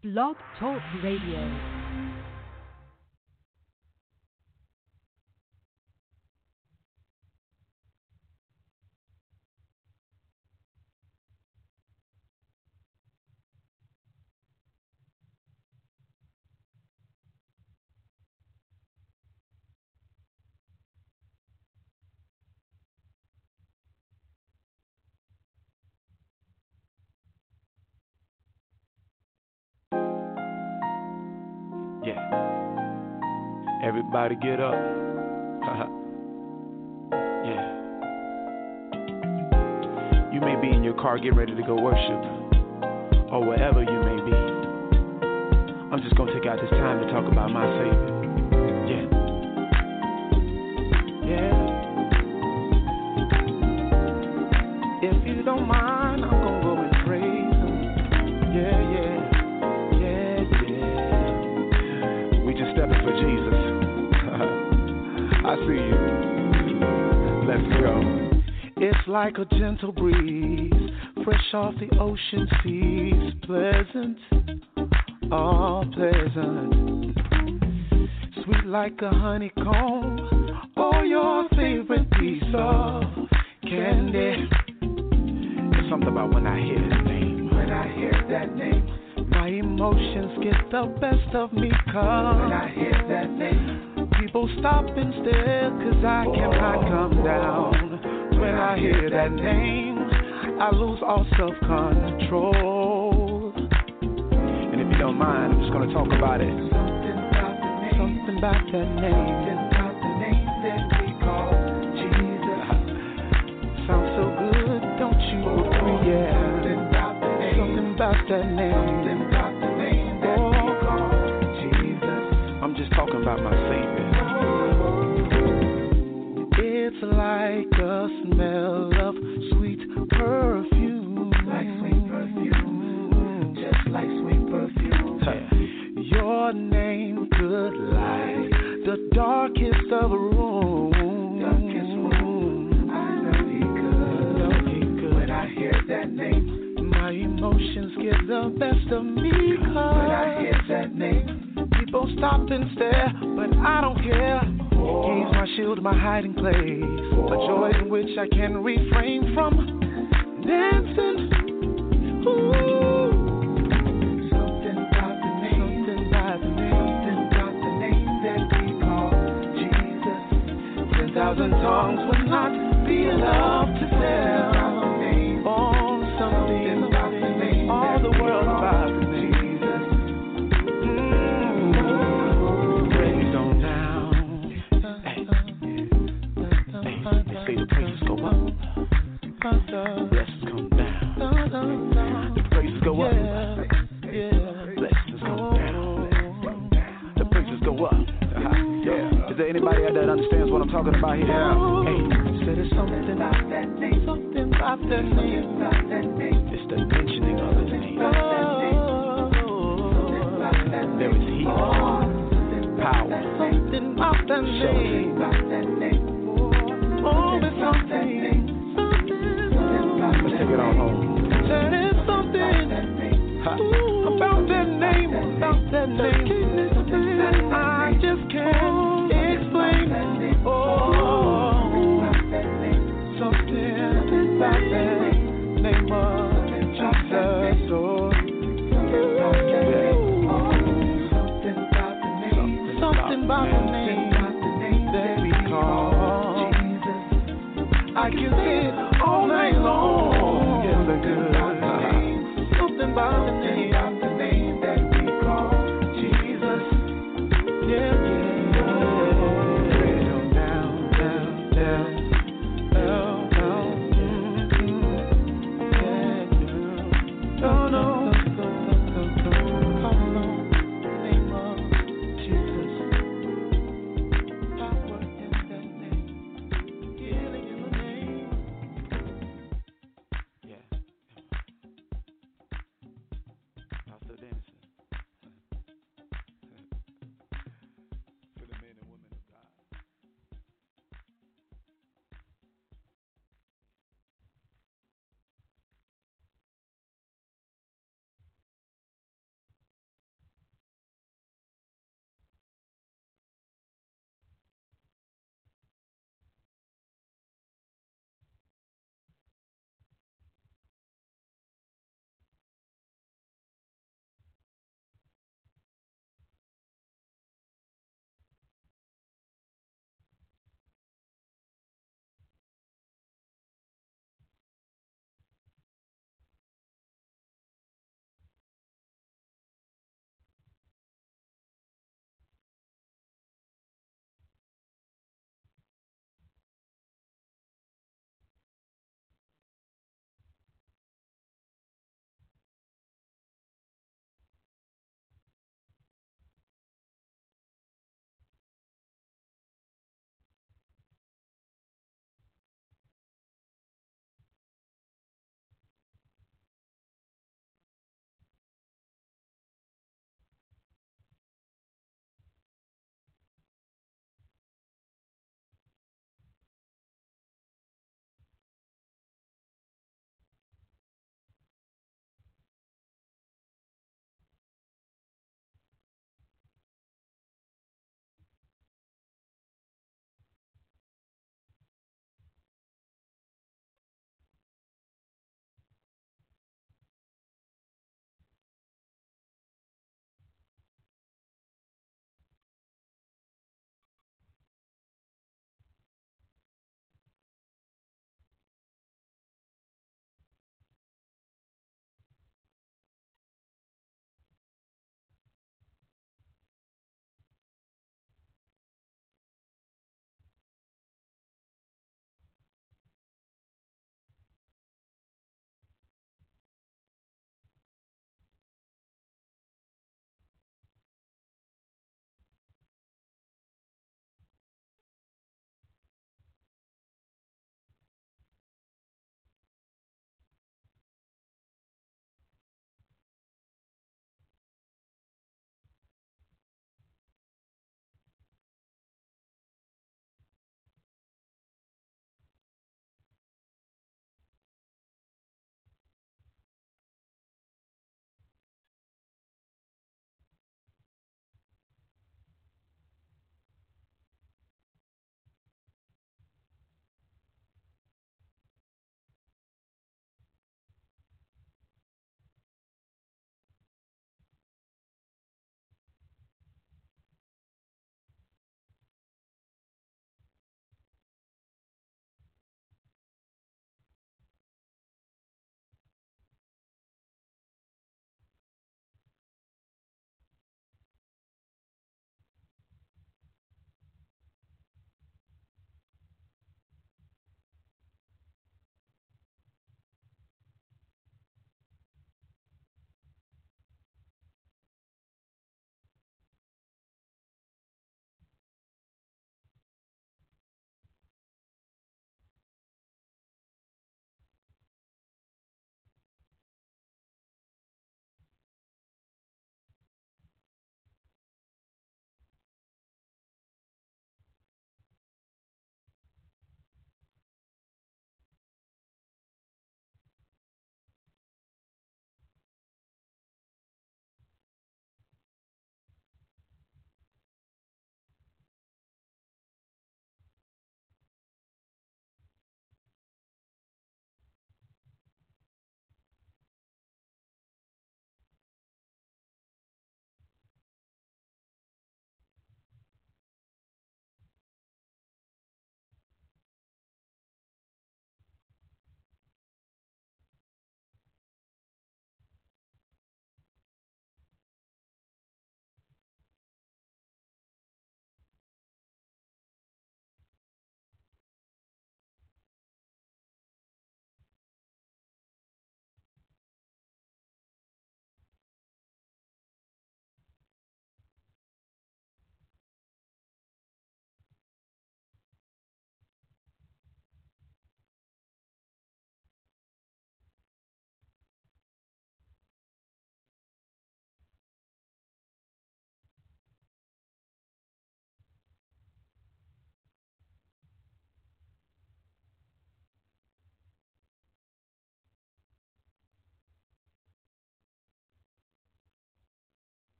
Blog Talk Radio. Everybody get up. Yeah. You may be in your car getting ready to go worship, or wherever you may be. I'm just going to take out this time to talk about my Savior. Yeah. Yeah. If you don't mind, I'm going to go and praise Him. Yeah, yeah. We just stepping for Jesus. I see you. Let's go. It's like a gentle breeze, fresh off the ocean seas, pleasant, all pleasant, sweet like a honeycomb, or your favorite piece of candy. There's something about when I hear His name. When I hear that name, my emotions get the best of me, 'cause when I hear that name, people stop and stare, 'cause I cannot come down. When I hear that name, I lose all self-control. And if you don't mind, I'm just going to talk about it. Something about that name. Something about the name that we call Jesus. Sounds so good, don't you agree? Yeah. Something about that name. Something about the name that we call Jesus. I'm just talking about my Savior. It's like a smell of sweet perfume. Like sweet perfume. Just like sweet perfume. Your name could light the darkest of a room. Darkest room. I know He could. When I hear that name, my emotions get the best of me. 'Cause when I hear that name, people stop and stare, but I don't care. He's my shield, my hiding place, a joy in which I can refrain from dancing. Ooh. Something about the name, something about the name, something about the name that we call Jesus. 10,000 tongues would not be enough to tell something about the name, all the world about the name. Blessings come down. The praises go up. Blessings come down. The praises go up. Yeah. Is there anybody out there that understands what I'm talking about here? Hey, said it's something about that name. Something about that name. It's the mentioning of His name. There is healing, power, something about that name. Oh, it's something. Let's take it on home. There is something about that name, I just can't explain. Oh, something about that name of Jesus. Something about the name that we call Jesus. I can say it all night long. Yes, I could. Something about the name that we call Jesus. Yeah, yeah. Down, down, down, down, down. Yeah, no, no. Call on the name of Jesus. Power in that name. Healing in the name.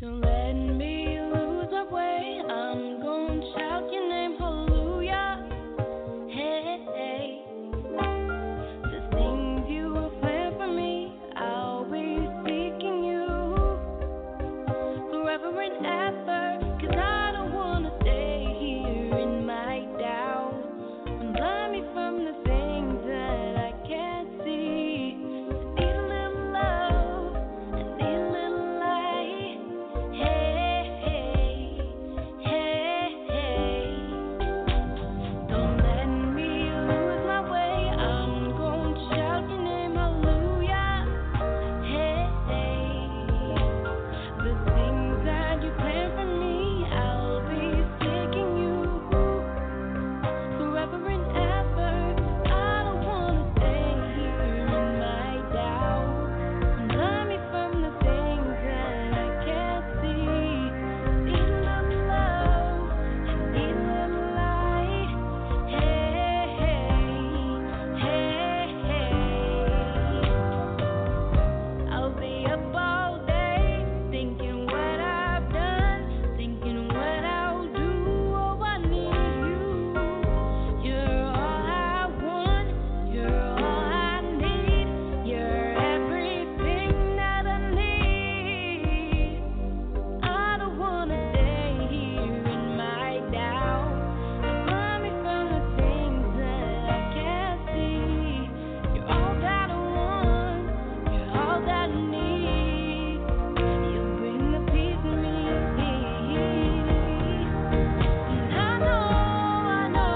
Don't let me lose my way. I'm gonna shout your name, hallelujah. Hey, hey. The things you have planned for me, I'll be seeking you forever and ever. 'Cause I don't wanna stay here in my doubt. And blind me from the things that I can't see. I need a little love, I need a little light. Hey, hey, hey, hey. Don't let me lose my way. I'm gonna shout your name, hallelujah. Hey, hey. The things that you plan for me, I'll be seeking you forever and ever. I don't wanna stay here in my doubt. And blind me from the things that I can't see. Need a little love, I need a little light. Hey, hey, hey, hey. I'll be up all day thinking what I've done, thinking what I'll do. Oh, I need you. You're all I want, you're all I need. You're everything that I need. I don't wanna stay here in my doubt. Blind me from the things that I can't see. You're all that I want, you're all that I need. You bring the peace in me. And I know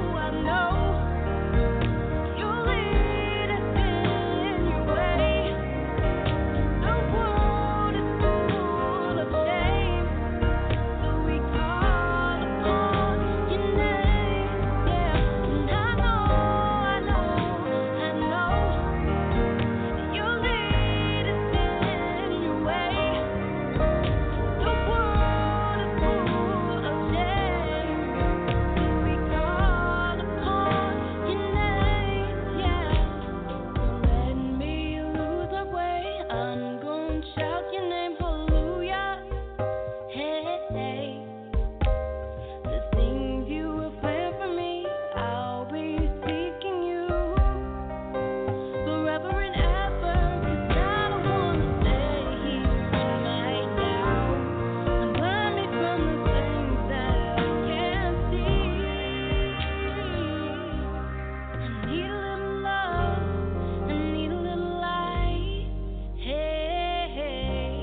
you'll lead us in your way. The world is full of shame, so we call upon your name. Yeah, and I know you'll lead us in your way. The world is full of shame, so we call upon your name. Yeah, don't let me lose my way. I'm gonna shout your name, hallelujah. Hey, hey. The things you have planned for me, I'll be seeking you forever and ever. 'Cause I don't wanna stay here in my doubt. And blind me from the things that I can't see. I need a little love, I need a little light. Hey, hey.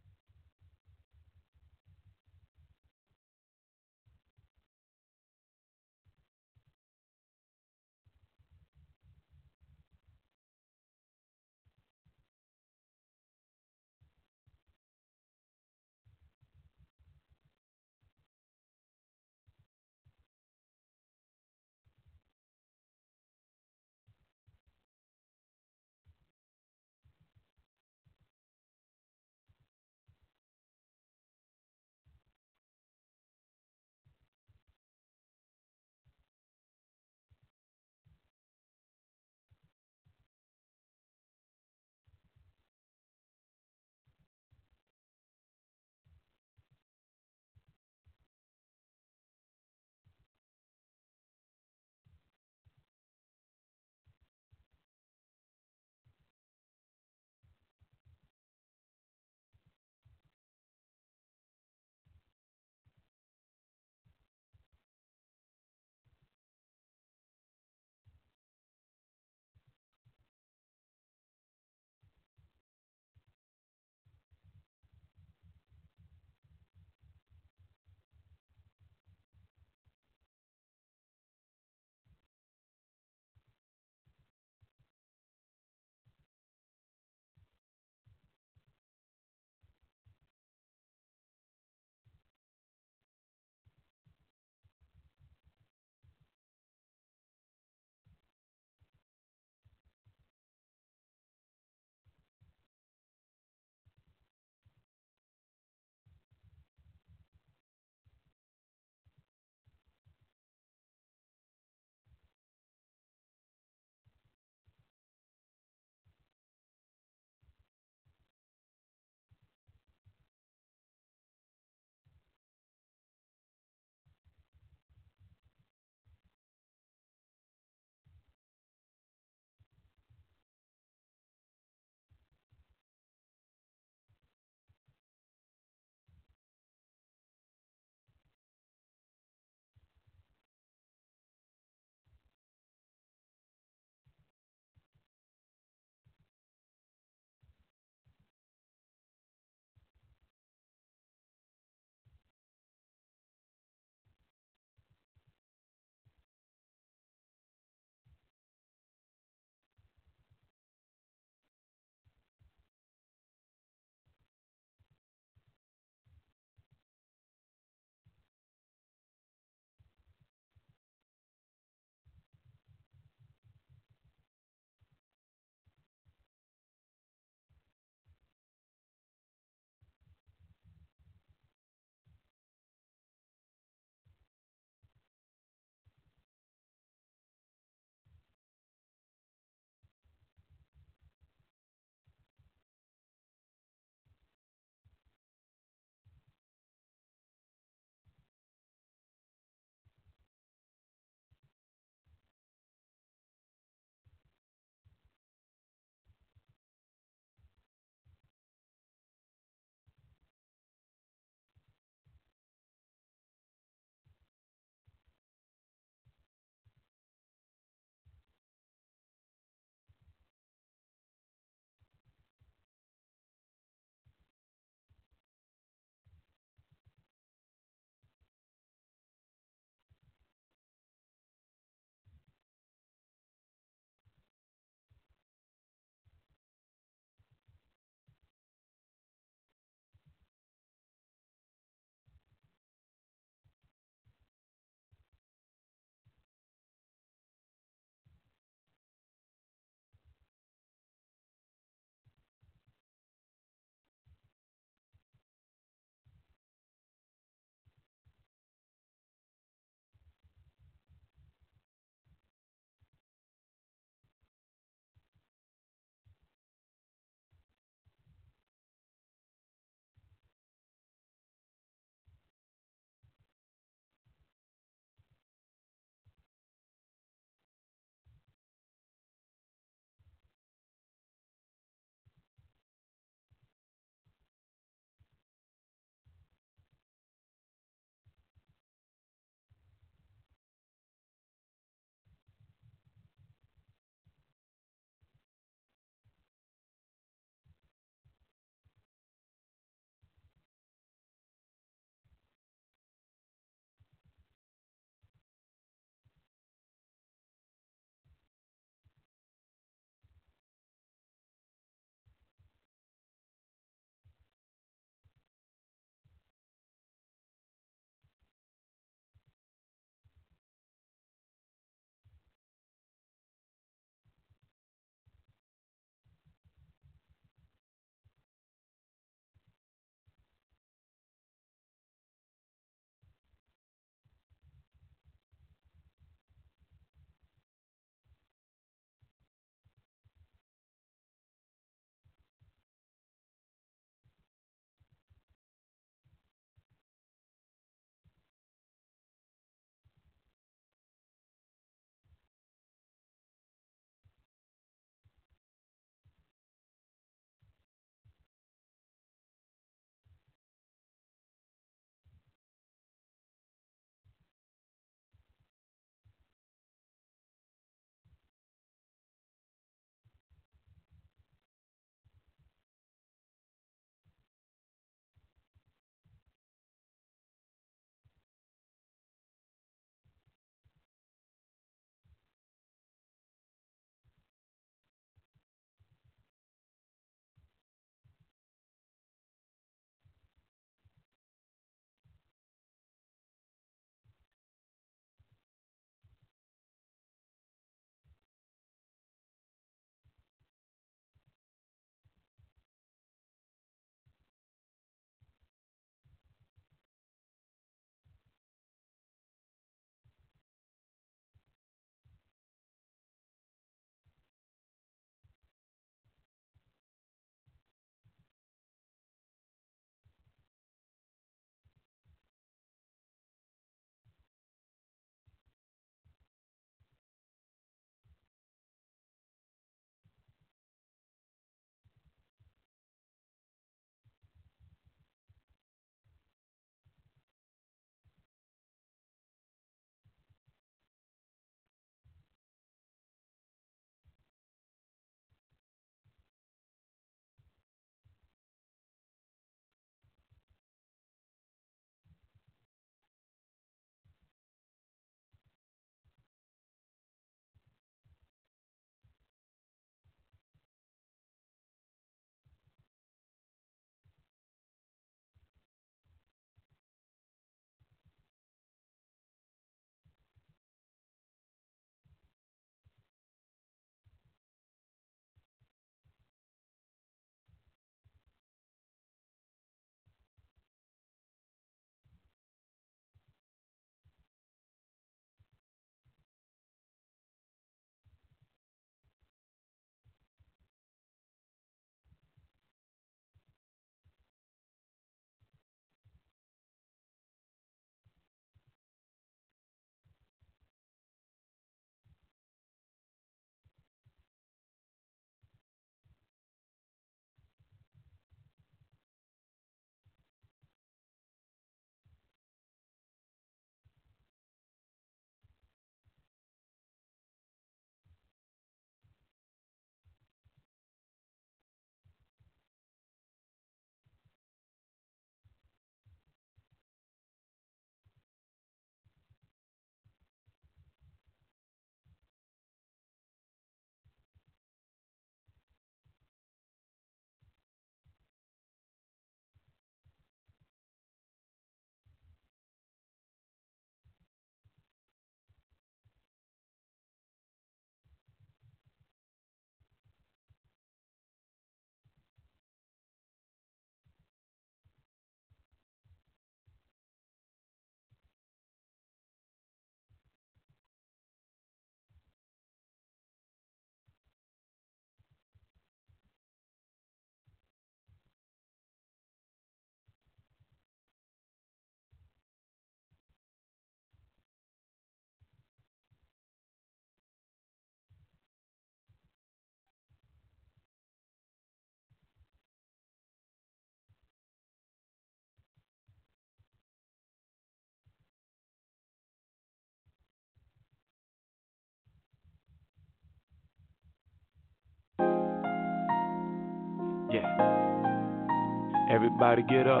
Yeah. Everybody get up.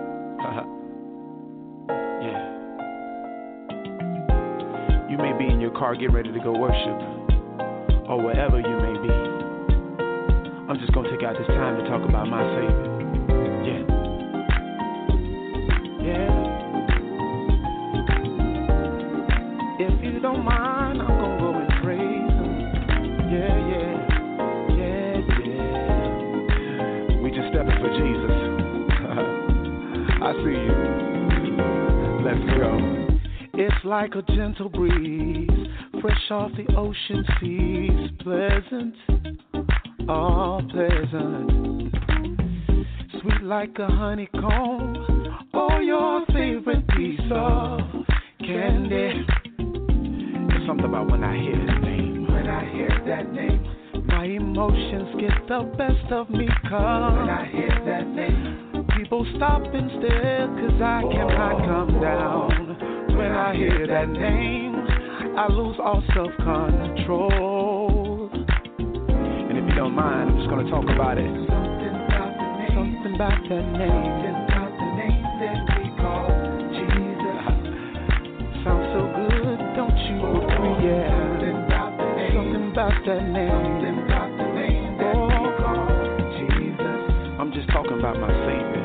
Yeah. You may be in your car getting ready to go worship, or wherever you may be. I'm just gonna take out this time to talk about my Savior. Yeah. Yeah. If you don't mind, I'm gonna go and praise Him. Yeah, yeah. We just stepping for Jesus. I see you. Let's go. It's like a gentle breeze, fresh off the ocean seas, pleasant, all pleasant, sweet like a honeycomb, or your favorite piece of candy. There's something about when I hear His name. When I hear that name, my emotions get the best of me, 'cause when I hear that name, people stop and stare, 'cause I cannot come down. When I hear that name, I lose all self-control. And if you don't mind, I'm just going to talk about it. Something about that name. Something about the name that we call Jesus. Sounds so good, don't you agree? Yeah. Something about that name. Something about the name that we call Jesus. I'm just talking about my Savior.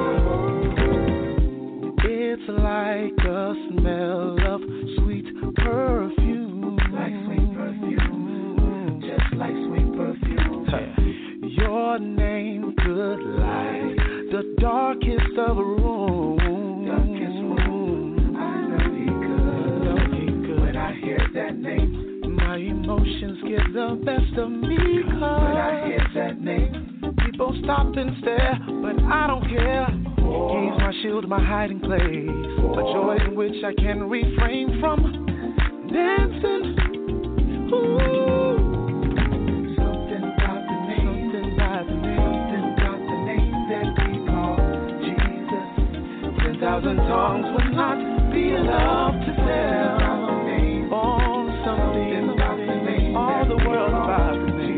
It's like a smell of sweet perfume. Like sweet perfume. Just like sweet perfume. Your name could light the darkest of a room. Darkest room. I know He could. When I hear that name, my emotions get the best of me. 'Cause when I hear that name, people stop and stare, but I don't care. He's my shield, my hiding place, a joy in which I can refrain from dancing. Ooh. Something about the name, something about the name that we call Jesus. 10,000 tongues would not be enough to tell something about the name, all the world about the name.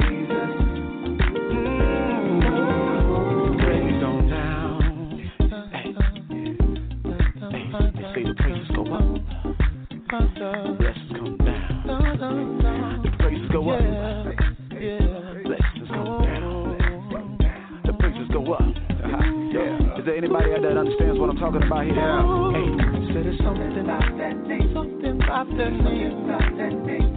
Blessings come down. The praises go up. Blessings come down. The praises go up. Yeah. Is there anybody out there that understands what I'm talking about here? Hey, said there's something about that name. Something about that name.